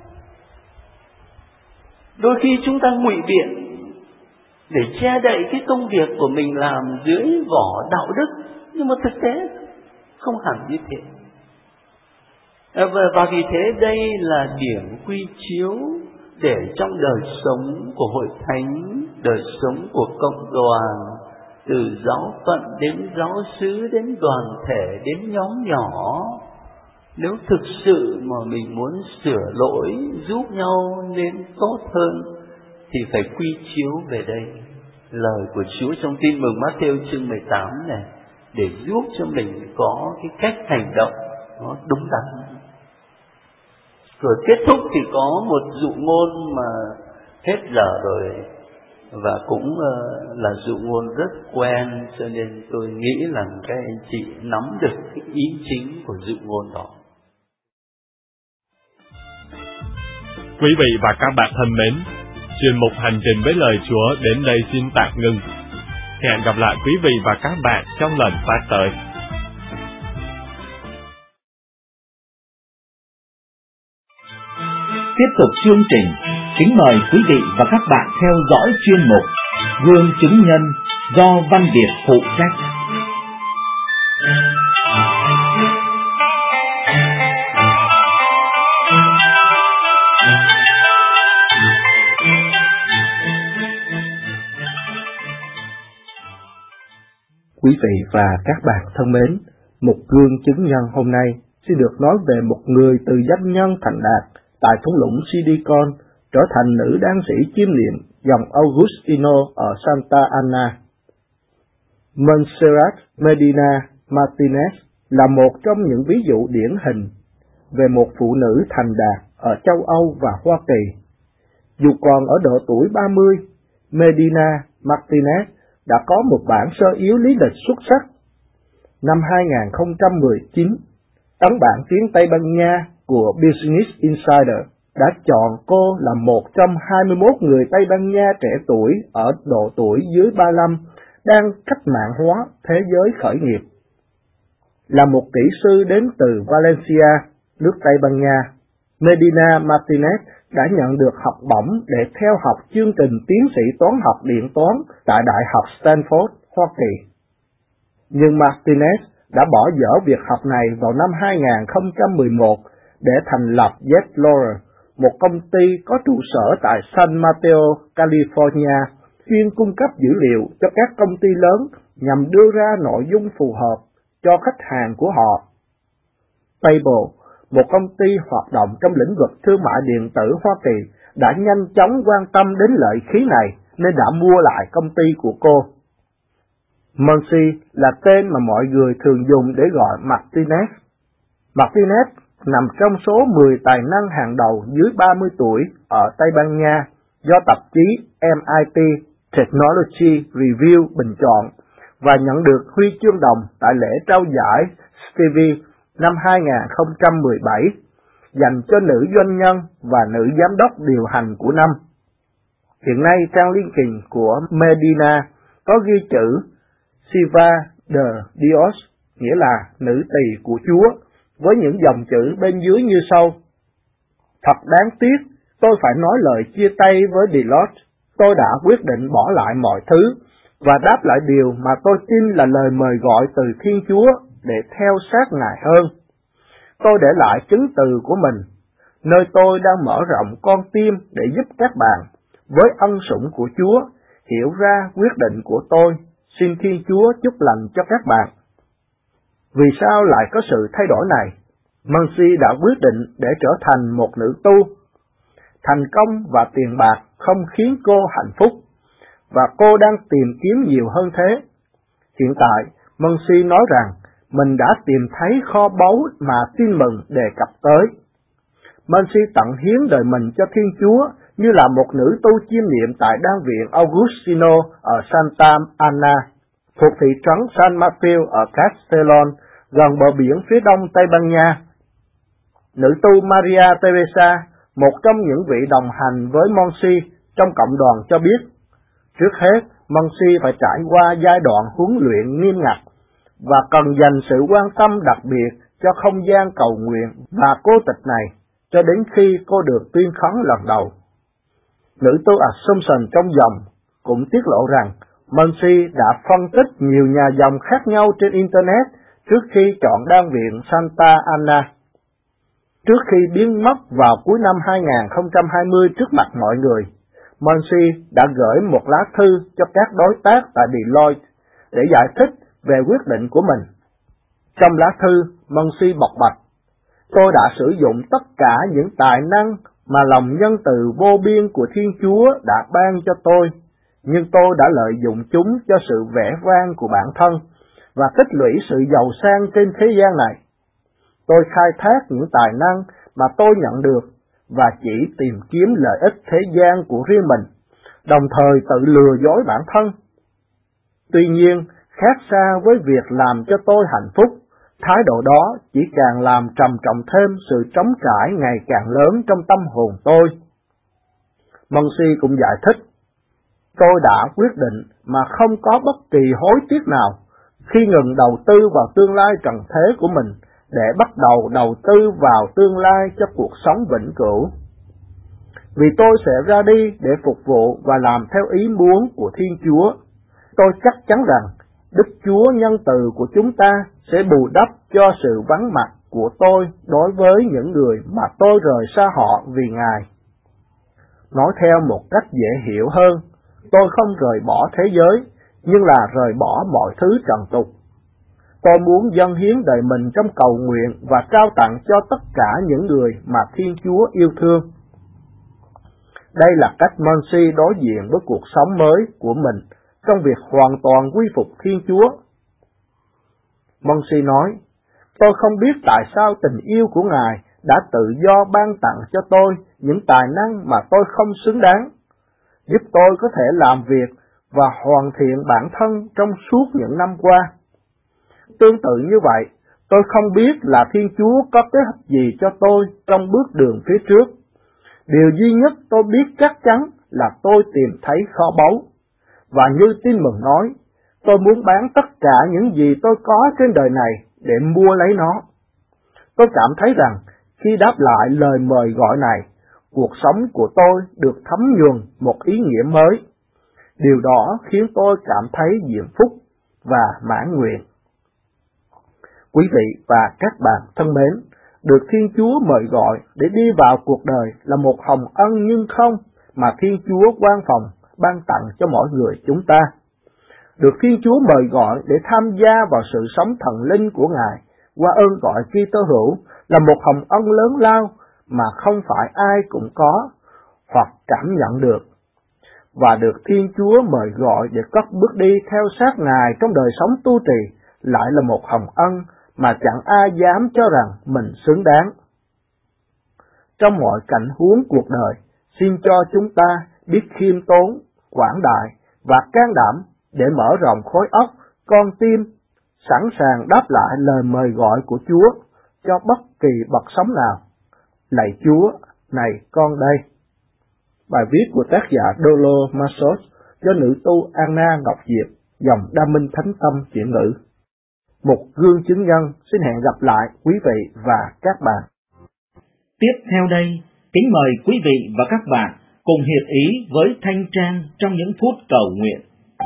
Đôi khi chúng ta ngụy biện để che đậy cái công việc của mình làm dưới vỏ đạo đức, nhưng mà thực tế không hẳn như thế. Và vì thế đây là điểm quy chiếu để trong đời sống của hội thánh, đời sống của cộng đoàn, từ giáo phận đến giáo xứ, đến đoàn thể, đến nhóm nhỏ, Nếu thực sự mà mình muốn sửa lỗi, giúp nhau nên tốt hơn, thì phải quy chiếu về đây. Lời của Chúa trong Tin mừng Matthew chương 18 này, để giúp cho mình có cái cách hành động nó đúng đắn. Rồi kết thúc thì có một dụ ngôn mà hết giờ rồi, và cũng là dụ ngôn rất quen, cho nên tôi nghĩ là các anh chị nắm được cái ý chính của dụ ngôn đó. Quý vị và các bạn thân mến, chuyên mục Hành trình với lời Chúa đến đây xin tạm ngưng. Hẹn gặp lại quý vị và các bạn trong lần phát tới. Tiếp tục chương trình, kính mời quý vị và các bạn theo dõi chuyên mục Gương chứng nhân do Văn Việt phụ trách. Quý vị và các bạn thân mến, một gương chứng nhân hôm nay sẽ được nói về một người từ doanh nhân thành đạt tại thung lũng Silicon trở thành nữ đan sĩ chiêm niệm dòng Augustino ở Santa Ana. Montserrat Medina Martinez là một trong những ví dụ điển hình về một phụ nữ thành đạt ở châu Âu và Hoa Kỳ. Dù còn ở độ tuổi 30, Medina Martinez đã có một bản sơ yếu lý lịch xuất sắc. Năm 2019, ấn bản tiếng Tây Ban Nha của Business Insider đã chọn cô là một trong 21 người Tây Ban Nha trẻ tuổi ở độ tuổi dưới 35 đang cách mạng hóa thế giới khởi nghiệp. Là một kỹ sư đến từ Valencia, nước Tây Ban Nha, Medina Martinez đã nhận được học bổng để theo học chương trình tiến sĩ toán học điện toán tại Đại học Stanford, Hoa Kỳ. Nhưng Martinez đã bỏ dở việc học này vào năm 2011 để thành lập Zscaler, một công ty có trụ sở tại San Mateo, California, chuyên cung cấp dữ liệu cho các công ty lớn nhằm đưa ra nội dung phù hợp cho khách hàng của họ. Paypal, một công ty hoạt động trong lĩnh vực thương mại điện tử Hoa Kỳ, đã nhanh chóng quan tâm đến lợi khí này nên đã mua lại công ty của cô. Monsi là tên mà mọi người thường dùng để gọi Martinez. Martinez nằm trong số 10 tài năng hàng đầu dưới 30 tuổi ở Tây Ban Nha do tạp chí MIT Technology Review bình chọn và nhận được huy chương đồng tại lễ trao giải Stevie năm 2017 dành cho nữ doanh nhân và nữ giám đốc điều hành của năm. Hiện nay trang LinkedIn của Medina có ghi chữ Siva de Dios, nghĩa là nữ tỳ của Chúa, với những dòng chữ bên dưới như sau: Thật đáng tiếc, tôi phải nói lời chia tay với Deloitte. Tôi đã quyết định bỏ lại mọi thứ và đáp lại điều mà tôi tin là lời mời gọi từ Thiên Chúa để theo sát Ngài hơn. Tôi để lại chứng từ của mình, nơi tôi đang mở rộng con tim để giúp các bạn, với ân sủng của Chúa, hiểu ra quyết định của tôi. Xin Thiên Chúa chúc lành cho các bạn. Vì sao lại có sự thay đổi này? Monsi đã quyết định để trở thành một nữ tu. Thành công và tiền bạc không khiến cô hạnh phúc, và cô đang tìm kiếm nhiều hơn thế. Hiện tại, Monsi nói rằng mình đã tìm thấy kho báu mà tin mừng đề cập tới. Monsi tận hiến đời mình cho Thiên Chúa như là một nữ tu chiêm niệm tại Đan viện Augustino ở Santa Ana, thuộc thị trấn San Mateo ở Castellón, gần bờ biển phía đông Tây Ban Nha. Nữ tu Maria Teresa, một trong những vị đồng hành với Monsi trong cộng đoàn, cho biết, trước hết, Monsi phải trải qua giai đoạn huấn luyện nghiêm ngặt và cần dành sự quan tâm đặc biệt cho không gian cầu nguyện và cô tịch này cho đến khi cô được tuyên khấn lần đầu. Nữ tu Assumption trong dòng cũng tiết lộ rằng Monsi đã phân tích nhiều nhà dòng khác nhau trên Internet trước khi chọn Đan viện Santa Ana. Trước khi biến mất vào cuối năm 2020 trước mặt mọi người, Monsi đã gửi một lá thư cho các đối tác tại Deloitte để giải thích về quyết định của mình. Trong lá thư, Monsi bộc bạch, Tôi đã sử dụng tất cả những tài năng mà lòng nhân từ vô biên của Thiên Chúa đã ban cho tôi, nhưng tôi đã lợi dụng chúng cho sự vẻ vang của bản thân và tích lũy sự giàu sang trên thế gian này. Tôi khai thác những tài năng mà tôi nhận được và chỉ tìm kiếm lợi ích thế gian của riêng mình, đồng thời tự lừa dối bản thân. Tuy nhiên, khác xa với việc làm cho tôi hạnh phúc, thái độ đó chỉ càng làm trầm trọng thêm sự trống trải ngày càng lớn trong tâm hồn tôi. Munshi cũng giải thích, tôi đã quyết định mà không có bất kỳ hối tiếc nào khi ngừng đầu tư vào tương lai trần thế của mình để bắt đầu đầu tư vào tương lai cho cuộc sống vĩnh cửu. Vì tôi sẽ ra đi để phục vụ và làm theo ý muốn của Thiên Chúa, tôi chắc chắn rằng Đức Chúa nhân từ của chúng ta sẽ bù đắp cho sự vắng mặt của tôi đối với những người mà tôi rời xa họ vì Ngài. Nói theo một cách dễ hiểu hơn, tôi không rời bỏ thế giới, nhưng là rời bỏ mọi thứ trần tục. Tôi muốn dâng hiến đời mình trong cầu nguyện và trao tặng cho tất cả những người mà Thiên Chúa yêu thương. Đây là cách Munshi đối diện với cuộc sống mới của mình trong việc hoàn toàn quy phục Thiên Chúa. Munshi nói, tôi không biết tại sao tình yêu của Ngài đã tự do ban tặng cho tôi những tài năng mà tôi không xứng đáng, giúp tôi có thể làm việc và hoàn thiện bản thân trong suốt những năm qua. Tương tự như vậy, tôi không biết là Thiên Chúa có kế hoạch gì cho tôi trong bước đường phía trước. Điều duy nhất tôi biết chắc chắn là tôi tìm thấy kho báu. Và như Tin Mừng nói, tôi muốn bán tất cả những gì tôi có trên đời này để mua lấy nó. Tôi cảm thấy rằng khi đáp lại lời mời gọi này, cuộc sống của tôi được thấm nhuần một ý nghĩa mới. Điều đó khiến tôi cảm thấy diễm phúc và mãn nguyện. Quý vị và các bạn thân mến, được Thiên Chúa mời gọi để đi vào cuộc đời là một hồng ân nhưng không mà Thiên Chúa quan phòng ban tặng cho mỗi người chúng ta. Được Thiên Chúa mời gọi để tham gia vào sự sống thần linh của Ngài qua ơn gọi Kitô hữu là một hồng ân lớn lao mà không phải ai cũng có hoặc cảm nhận được. Và được Thiên Chúa mời gọi để cất bước đi theo sát Ngài trong đời sống tu trì lại là một hồng ân mà chẳng ai dám cho rằng mình xứng đáng. Trong mọi cảnh huống cuộc đời, xin cho chúng ta biết khiêm tốn, quảng đại và can đảm để mở rộng khối óc, con tim, sẵn sàng đáp lại lời mời gọi của Chúa cho bất kỳ bậc sống nào. Lạy Chúa, này con đây. Bài viết của tác giả Dolo Masos do nữ tu Anna Ngọc Diệp, dòng Đa Minh Thánh Tâm chuyển ngữ. Một gương chứng nhân xin hẹn gặp lại quý vị và các bạn. Tiếp theo đây, kính mời quý vị và các bạn cùng hiệp ý với Thanh Trang trong những phút cầu nguyện.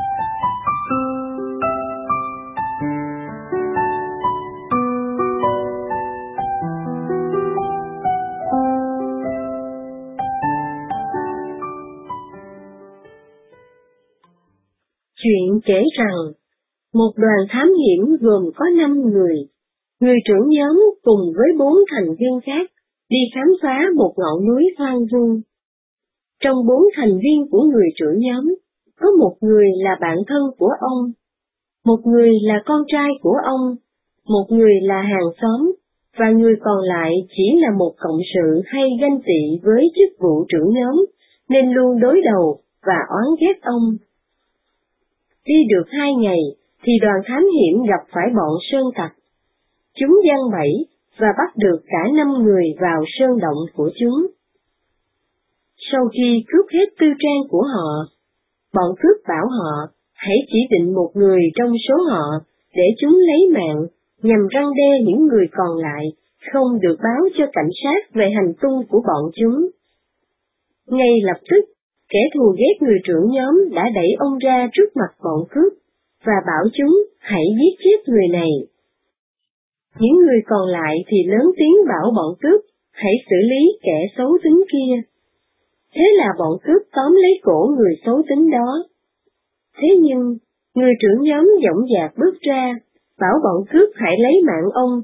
Chuyện kể rằng, một đoàn thám hiểm gồm có 5 người. Người trưởng nhóm cùng với 4 thành viên khác đi khám phá một ngọn núi hoang vu. Trong 4 thành viên của người trưởng nhóm, có một người là bạn thân của ông, một người là con trai của ông, một người là hàng xóm, và người còn lại chỉ là một cộng sự hay ganh tị với chức vụ trưởng nhóm, nên luôn đối đầu và oán ghét ông. Đi được 2 ngày, thì đoàn thám hiểm gặp phải bọn sơn tặc. Chúng giăng bẫy và bắt được cả 5 người vào sơn động của chúng. Sau khi cướp hết tư trang của họ, bọn cướp bảo họ hãy chỉ định một người trong số họ để chúng lấy mạng, nhằm răn đe những người còn lại không được báo cho cảnh sát về hành tung của bọn chúng. Ngay lập tức, kẻ thù ghét người trưởng nhóm đã đẩy ông ra trước mặt bọn cướp và bảo chúng hãy giết chết người này. Những người còn lại thì lớn tiếng bảo bọn cướp hãy xử lý kẻ xấu tính kia. Thế là bọn cướp tóm lấy cổ người xấu tính đó. Thế nhưng, người trưởng nhóm dõng dạc bước ra, bảo bọn cướp hãy lấy mạng ông,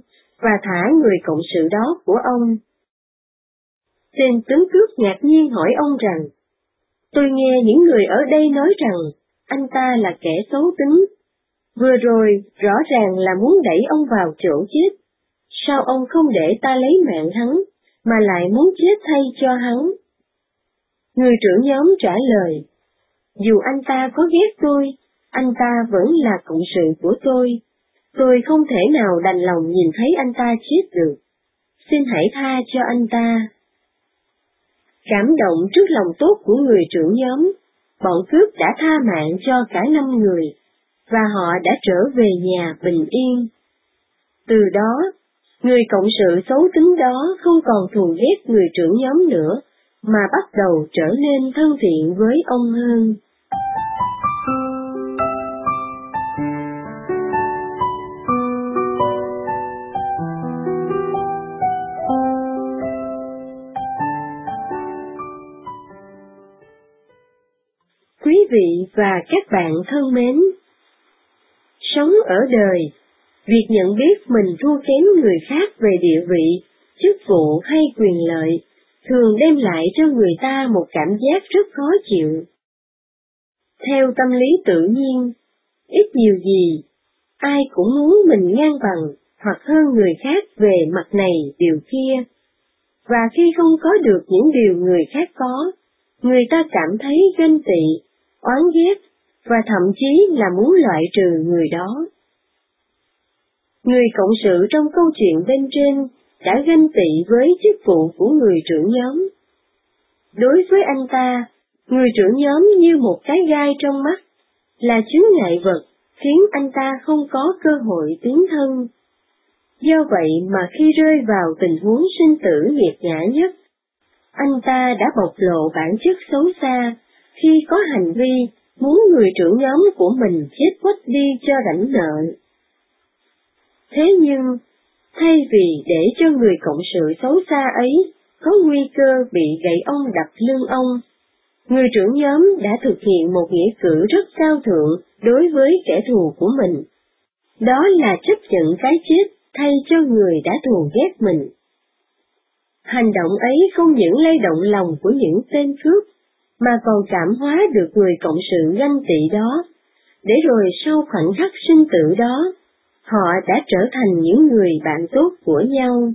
và thả người cộng sự đó của ông. Tên tướng cướp ngạc nhiên hỏi ông rằng, tôi nghe những người ở đây nói rằng anh ta là kẻ xấu tính. Vừa rồi rõ ràng là muốn đẩy ông vào chỗ chết. Sao ông không để ta lấy mạng hắn, mà lại muốn chết thay cho hắn? Người trưởng nhóm trả lời, dù anh ta có ghét tôi, anh ta vẫn là cộng sự của tôi. Tôi không thể nào đành lòng nhìn thấy anh ta chết được. Xin hãy tha cho anh ta. Cảm động trước lòng tốt của người trưởng nhóm, bọn cướp đã tha mạng cho cả 5 người, và họ đã trở về nhà bình yên. Từ đó, người cộng sự xấu tính đó không còn thù ghét người trưởng nhóm nữa, mà bắt đầu trở nên thân thiện với ông hơn. Quý vị và các bạn thân mến, sống ở đời, việc nhận biết mình thua kém người khác về địa vị, chức vụ hay quyền lợi thường đem lại cho người ta một cảm giác rất khó chịu. Theo tâm lý tự nhiên, ít nhiều gì, ai cũng muốn mình ngang bằng hoặc hơn người khác về mặt này điều kia, và khi không có được những điều người khác có, người ta cảm thấy ganh tị, oán ghét, và thậm chí là muốn loại trừ người đó. Người cộng sự trong câu chuyện bên trên đã ganh tị với chức vụ của người trưởng nhóm. Đối với anh ta, người trưởng nhóm như một cái gai trong mắt, là chướng ngại vật khiến anh ta không có cơ hội tiến thân. Do vậy mà khi rơi vào tình huống sinh tử nghiệt ngã nhất, anh ta đã bộc lộ bản chất xấu xa khi có hành vi muốn người trưởng nhóm của mình chết quách đi cho rảnh nợ. Thế nhưng, thay vì để cho người cộng sự xấu xa ấy có nguy cơ bị gậy ông đập lưng ông, người trưởng nhóm đã thực hiện một nghĩa cử rất cao thượng đối với kẻ thù của mình. Đó là chấp nhận cái chết thay cho người đã thù ghét mình. Hành động ấy không những lay động lòng của những tên cướp, mà còn cảm hóa được người cộng sự ganh tị đó, để rồi sau khoảnh khắc sinh tử đó, họ đã trở thành những người bạn tốt của nhau.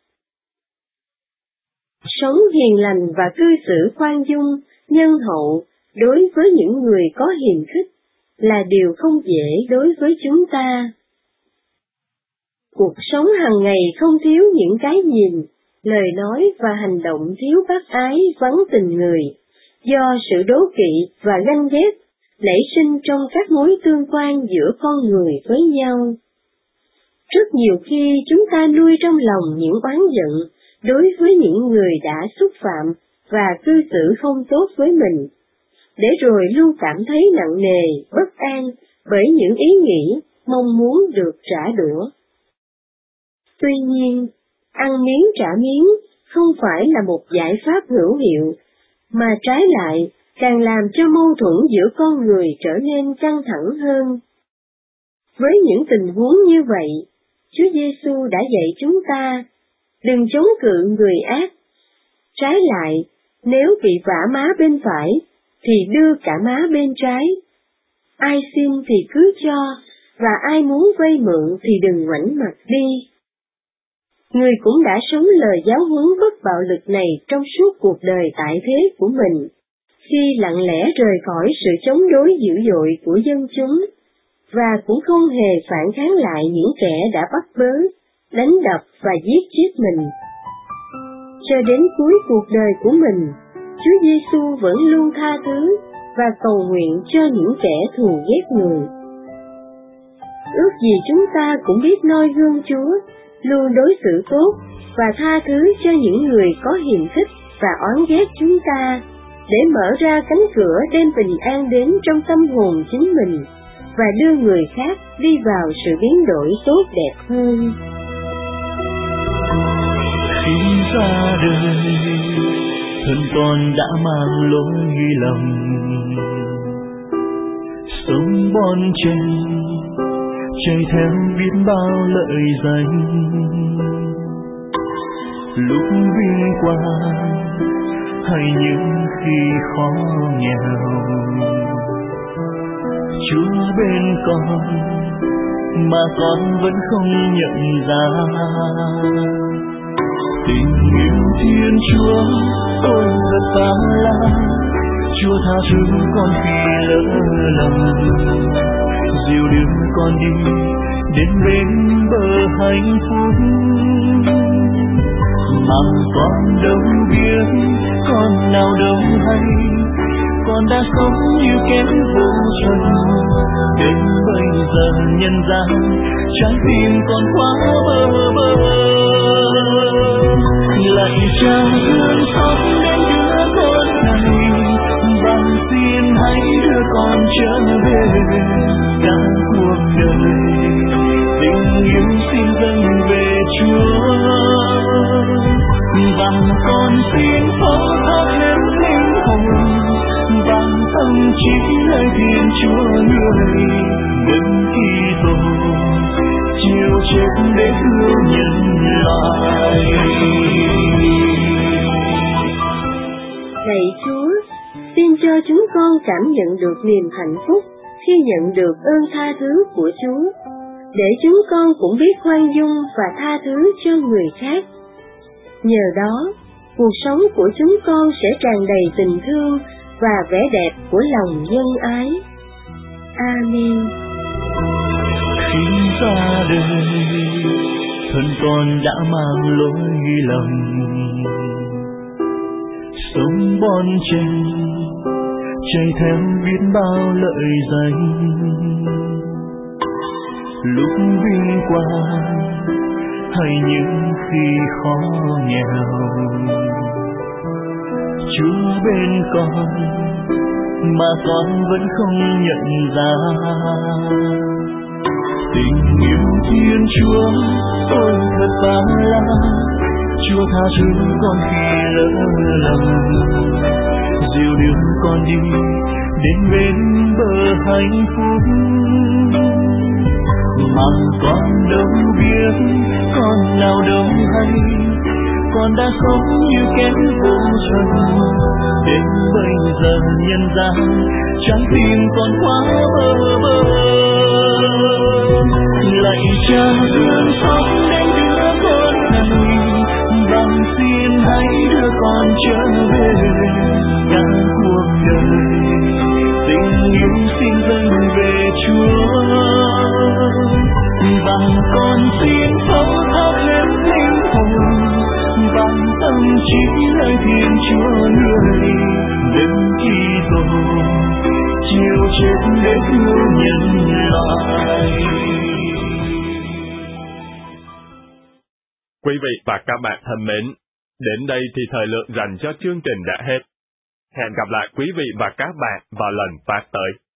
Sống hiền lành và cư xử khoan dung, nhân hậu đối với những người có hiềm khích là điều không dễ đối với chúng ta. Cuộc sống hàng ngày không thiếu những cái nhìn, lời nói và hành động thiếu bác ái vắng tình người, do sự đố kỵ và ganh ghét nảy sinh trong các mối tương quan giữa con người với nhau. Rất nhiều khi chúng ta nuôi trong lòng những oán giận đối với những người đã xúc phạm và cư xử không tốt với mình, để rồi luôn cảm thấy nặng nề, bất an bởi những ý nghĩ mong muốn được trả đũa. Tuy nhiên, ăn miếng trả miếng không phải là một giải pháp hữu hiệu, mà trái lại càng làm cho mâu thuẫn giữa con người trở nên căng thẳng hơn. Với những tình huống như vậy, Chúa Giêsu đã dạy chúng ta, đừng chống cự người ác. Trái lại, nếu bị vả má bên phải, thì đưa cả má bên trái. Ai xin thì cứ cho, và ai muốn vay mượn thì đừng ngoảnh mặt đi. Người cũng đã sống lời giáo huấn bất bạo lực này trong suốt cuộc đời tại thế của mình, khi lặng lẽ rời khỏi sự chống đối dữ dội của dân chúng, và cũng không hề phản kháng lại những kẻ đã bắt bớ, đánh đập và giết chết mình. Cho đến cuối cuộc đời của mình, Chúa Giêsu vẫn luôn tha thứ và cầu nguyện cho những kẻ thù ghét người. Ước gì chúng ta cũng biết noi gương Chúa, luôn đối xử tốt và tha thứ cho những người có hiềm khích và oán ghét chúng ta, để mở ra cánh cửa đem bình an đến trong tâm hồn chính mình, và đưa người khác đi vào sự biến đổi tốt đẹp hơn. Sinh ra đời, thân con đã mang lỗi lầm, sống bon chen chạy theo biết bao lợi danh. Lúc vinh quang hay những khi khó nghèo, Chúa bên con mà con vẫn không nhận ra. Tình yêu Thiên Chúa ôi thật bao la, Chúa tha thứ con khi lỡ lầm, dìu đưa con đi đến bên bờ hạnh phúc. Mà con đâu biết, con nào đâu hay, con đã sống như kẻ vô trần. Đến bây giờ nhận ra trái tim con quá bơ vơ. Lạy Cha thương xót đến đứa con này, van xin hãy đưa con trở về. Cả cuộc đời tình yêu xin dâng về Chúa, và con xin phó thác hết linh hồn, bằng tâm trí lời Thiên Chúa người. Đấng Kitô chịu chết để cứu nhân loại. Lạy Chúa, xin cho chúng con cảm nhận được niềm hạnh phúc khi nhận được ơn tha thứ của Chúa, để chúng con cũng biết khoan dung và tha thứ cho người khác. Nhờ đó, cuộc sống của chúng con sẽ tràn đầy tình thương và vẻ đẹp của lòng nhân ái. Amen. Khi ra đời, thân con đã mang lỗi lầm, sống bon chen chạy theo biết bao lợi danh. Lúc vinh quang hay những khi khó nghèo, Chúa bên con mà con vẫn không nhận ra. Tình yêu Thiên Chúa ôi thật bao la, Chúa tha thứ con khi lỡ lầm, dìu đưa con đi đến bên bờ hạnh phúc. Mà con đâu biết, con nào đâu hay, con đã sống như kẻ vô trần. Đến bây giờ nhận ra trái tim con quá bơ vơ. Lạy Cha thương xót đến đứa con này, van xin hãy đưa con trở về. Cả cuộc đời tình yêu xin dâng về Chúa, và con xin phó thác hết linh hồn, bằng tâm trí lời Thiên Chúa người. Đấng Kitô chịu chết để cứu nhân loại. Quý vị và các bạn thân mến, đến đây thì thời lượng dành cho chương trình đã hết. Hẹn gặp lại quý vị và các bạn vào lần phát tới.